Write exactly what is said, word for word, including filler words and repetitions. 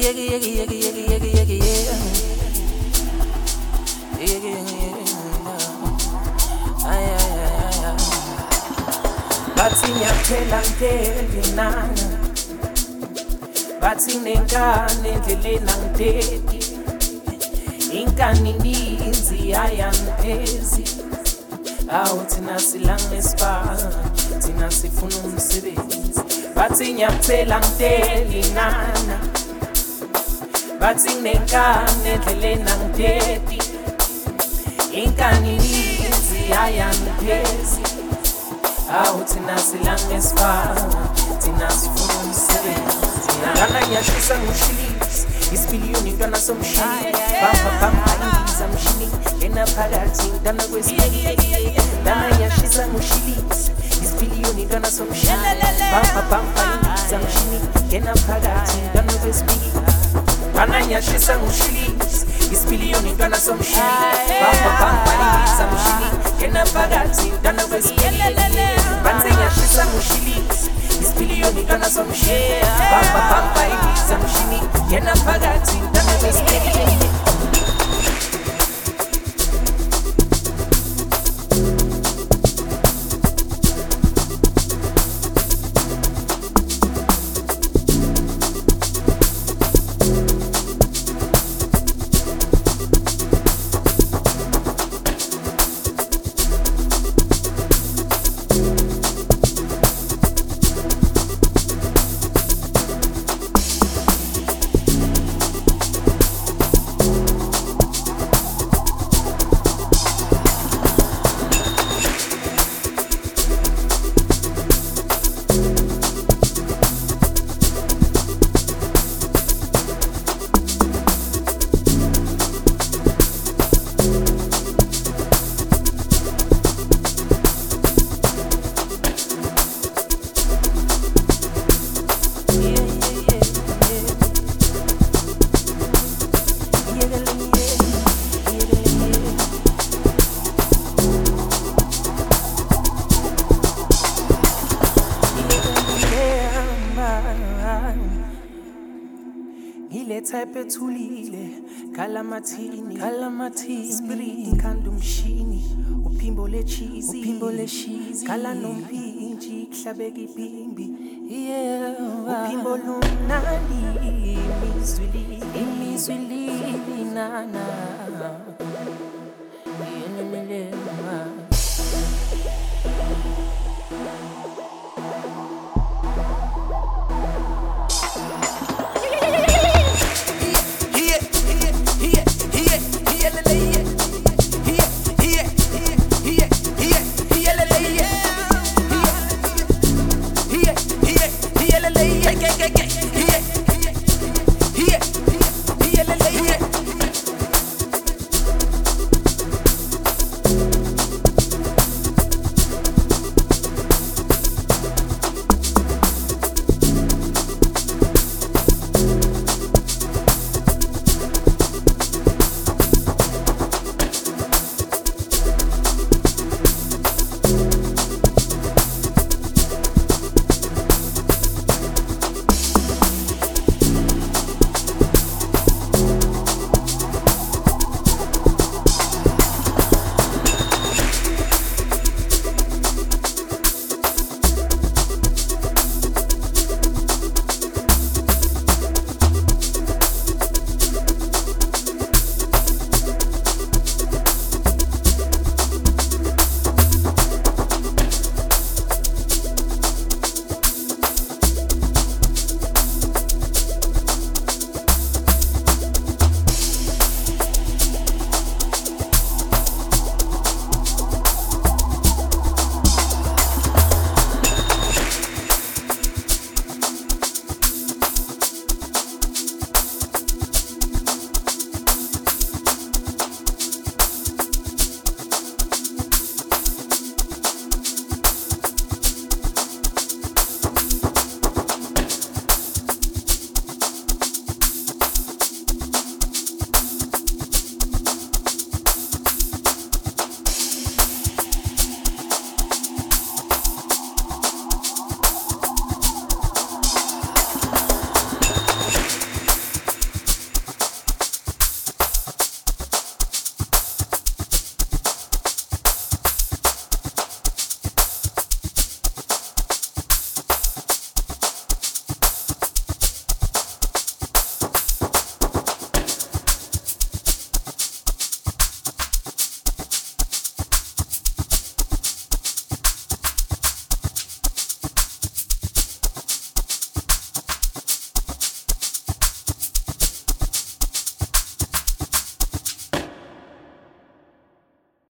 Bathi ngiyaphela ngidede nana, bathi nengane endleleni angidedi, inkani ininzi ayangiphezi. Awu thina silange sifaka, thina sifuna umsebenzi. Bathi ngiyaphela ngidede nana, bathi nengane endleleni angidedi, inkani ininzi ayangiphezi. Awu thina silange sifaka, thina sifuna umsebenzi. Lana ngiyashisa ngoshilisi, isipiliyoni ntwana somshini, bamba bamba indiza mshini, ngena phakathi ntwana kwesibili. Lana ngiyashisa ngoshilisi, isipiliyoni ntwana somshini, bamba bamba indiza mshini, ngena phakathi ntwana kwesibili. Lana ngiyashisa ngoshilisi, isipiliyoni ntwana somshini, bamba bamba indiza mshini, ngena phakathi ntwana kwesibili. Banze ngiyashisa ngoshilisi, isipiliyoni ntwana somshini, bamba bamba indiza mshini, ngena phakathi ntwana kwesibili. Type ethulile kalamathini kalamathini spirit khanda umshini uphimbo lechizi uphimbo lechizi kala nompinji kuhlabeka ipimbi yeah uphimbo lunani imizwili imizwili nana yenelele